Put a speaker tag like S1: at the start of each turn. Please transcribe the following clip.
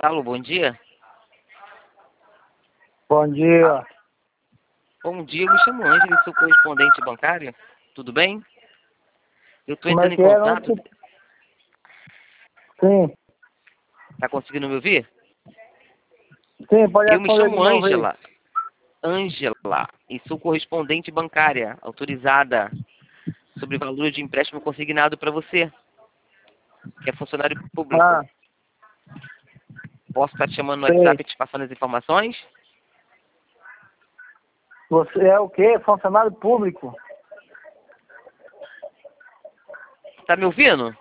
S1: Alô, bom dia.
S2: Bom dia.
S1: Bom dia, eu me chamo Ângela, sou correspondente bancário. Tudo bem? Eu estou
S2: Como é
S1: entrando em
S2: que é?
S1: contato.
S2: Sim,
S1: Tá conseguindo me ouvir?
S2: sim, pode
S1: Eu me
S2: responder de
S1: chamo
S2: novo aí.
S1: Ângela, e sou correspondente bancária, autorizada sobre valor de empréstimo consignado para você, que é funcionário público.
S2: Ah,
S1: Posso estar te chamando no
S2: sei.
S1: WhatsApp e te passando as informações?
S2: Você é o quê? Funcionário público?
S1: Tá me ouvindo?